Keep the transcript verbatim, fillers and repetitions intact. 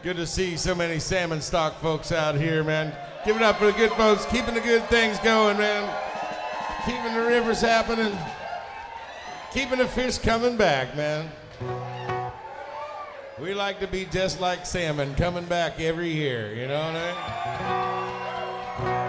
Good to see so many salmon stock folks out here, man. Give it up for the good folks, keeping the good things going, man. Keeping the rivers happening. Keeping the fish coming back, man. We like to be just like salmon, coming back every year, you know what I mean?